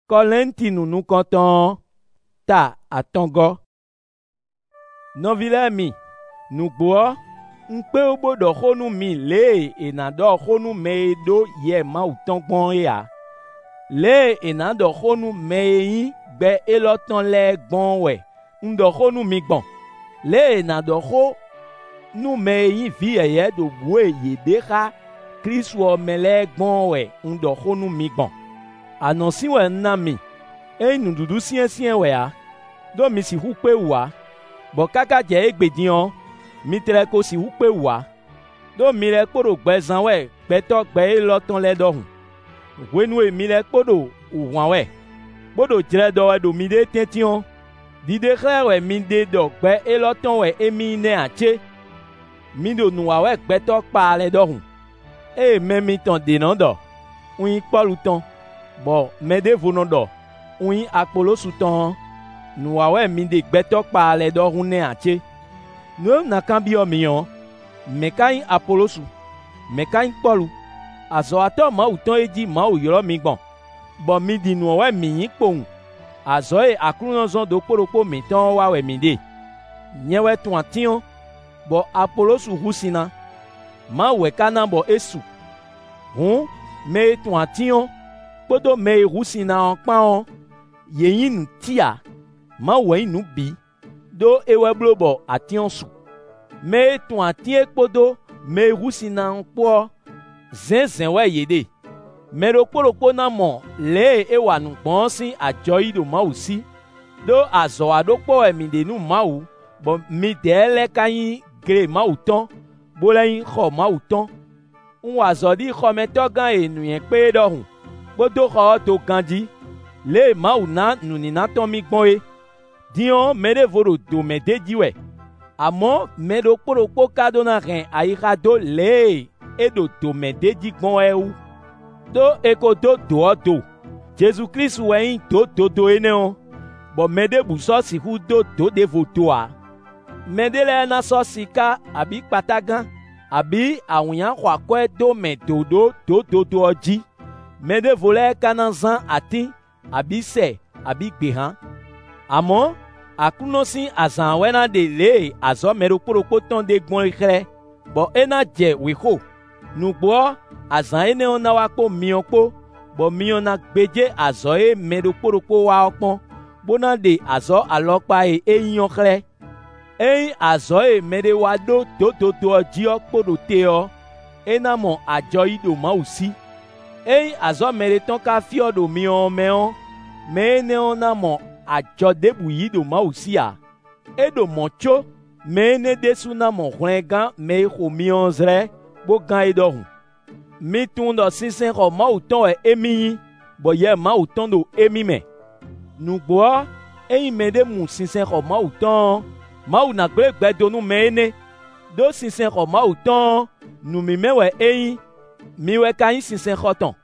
Kọ́lẹ́ńtìnù nùkọ́tàn ta àtọ́ngọ́. Nɔvilɛ mi, nugboɔ, ŋkpe wo gbɔdɔ xonu mi lee enadɔ xonu me ɖo yɛ Mawu tɔn gbɔn ya. Lee enadɔ xonu me yi gbɛ elɔtɔn lɛ gbɔn wɛ ŋdɔ xonu mi gbɔn. Lee enadɔ xo nu me yi vi yɛyɛ do bue yede xa Kristuɔ me lɛ gbɔn wɛ ŋdɔ xonu mi gbɔn. Anɔsi wɛ na mi, eyi nuɖuɖu siɛsiɛ wɛa, do mi si ƒu kpe wua. Bɔ kaka dze egbediɔ, mi trɛ ko si ƒu kpe wua. Do mi lɛ kpo ɖo gbɛ zã wɛ gbɛtɔ gbɛ elɔtɔn lɛ dɔ hùn. Hwenue mi lɛ kpo ɖo uʋã wɛ. Kpo ɖo dzrɛ dɔ wɛ ɖo mi ɖe tɛtiɔ. Dide xlẽ wɛ mi de dɔ gbɛ elɔtɔn wɛ emi nɛ atse. Mi ɖo nuwa wɛ gbɛtɔ kpa lɛ dɔ hùn. Eye mɛ mi tɔn denɔ dɔ, ŋui Pɔlu tɔn. Bɔ mɛ de vonɔ dɔ, ŋui Apolosu tɔn. Nuwawɛ mi de gbɛtɔ kpa lɛ dɔ hun nɛ atse. No nakan biɔ miɔ, mɛka yin Apolosu, mɛka yin Pɔlu. Azɔatɔ Mawu tɔn edzi Mawu yrɔ mi gbɔn. Bɔ mi di nuwɔwɛ mi yin kpoŋu. Azɔ ye aklunɔzɔn do kpoɖokpo mi tɔn wa wɛ mi de. Nyɛwɛ tún atiɔ, bɔ Apolosu husina. Mawu kana bɔ esu. Hun me tún atiɔ, kpodo me husina kpãɔ. Yeyin nu tia. Mawu yi nu bi do ewɛ blo bɔ atiɔ su. Me tún atie kpodo me husina kpɔ zɛzɛ wɛ yede. Me ɖo kpoɖokpo na mɔ lee ewa nugbɔn si adzɔ yi do Mawu si. Do azɔ aɖokpɔ wɛ mi de nu Mawu, bɔ mi dɛ lɛ kanyi gre Mawu tɔn, bo lɛ yin xɔ Mawu tɔn. Ŋu azɔ ɖi xɔmɛtɔ gã ye nuyɛ kpe ɖɔ hùn. Kpodo xɔ to gãdzi. Lee Mawu na nuninatɔ mi gbɔn ye. Diɔ me ɖe vo ɖo dome de dzi wɛ. Amɔ me ɖo kpoɖokpo ka do na hɛn ayixa do lee eɖo dome de dzi gbɔn wɛ wu. Do eko do doɔ do. Jesu Kristu wɛ yin do dodo eneo. Bɔ me ɖe bu sɔ si ƒu do do de vo doa. Me ɖe lɛ na sɔ sika abi kpata gã abi awunya xɔakɔe do me do ɖo do dodoɔ dzi. Me ɖe vo lɛ kana zã ati abi sɛ abi gbe hã. Amɔ aklunɔ si azã wɛna de lee azɔ me ɖo kpoɖokpo tɔn de gbɔn xlẽ. Bɔ ena dze wòxo. Nugboɔ azã enewo na wa kpo miɔ kpo. Bɔ miɔ na gbedze azɔ ye me ɖo kpoɖokpo wa kpɔn. Bona de azɔ alɔkpa ye eyiɔ xlẽ. Eyi azɔ ye me ɖe wa ɖo dododoɔ dziɔ kpo ɖo teɔ. Ena mɔ adzɔ yi do Mawu si. Eyi azɔ me ɖe tɔn ka fiɔ ɖo miɔ mɛɔ. Me enewo na mɔ adzɔ debu yi do Mawu sia. Eɖo mɔ tso me ne desu na mɔ hlẽ gã me xɔ miɔ zrɛ bo gã ye dɔ hùn. Mi tún dɔ sisɛ xɔ Mawu tɔn wɛ emi yi, bɔ yɛ Mawu tɔn do emi mɛ. Nugboɔ eyi me ɖe mu sisɛ xɔ Mawu tɔn. Mawu na gble gbɛdonu me ene. Do sisɛ xɔ Mawu tɔn numi me wɛ eyi. Mi wɛ ka yin sisɛ xɔtɔn.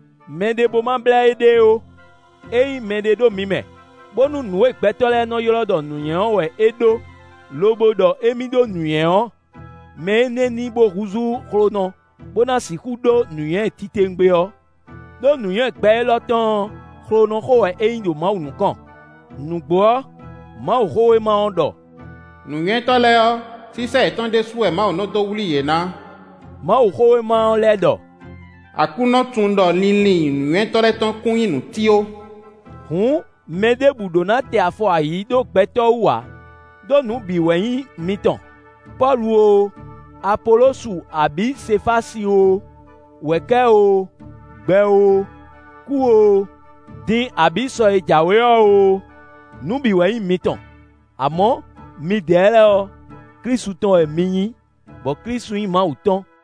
Me ɖe bo ma bla ye ɖe o. Eyi me ɖe ɖo mi mɛ. Bonu nuwe gbɛtɔ lɛ nɔ yrɔ dɔ nuyɛwo wɛ eɖo lobo dɔ emi do nuyɛwo. Me ne ni bo huzu xlonɔ bona si ƒu ɖo nuyɛ titengbeɔ. Do nuyɛ gbɛ elɔtɔn xlonɔ xo wɛ eyi do Mawu nukɔ. Nugboɔ Mawu xowe mawo dɔ. Nuyɛtɔ lɛ yɔ sisɛ etɔn de su wɛ Mawu no do wuli yena. Mawu xowe mawo lɛ dɔ. Akunɔ tún dɔ lili nuyɛtɔ lɛ tɔn kun yin nu tio. Hun me de bu do na te afɔ ayi do gbɛtɔ wua. Do nu bi wɛ yin mitɔn. Pɔlu o, Apolosu abi Sefasi o, wɛkɛ o, gbɛ o, ku o, din abi sɔ edzaweɔ o. Nu bi wɛ yin mitɔn. Amɔ mi dɛ lɛ o, Kristu tɔn wɛ mi yin, bɔ Kristu yin Mawu tɔn.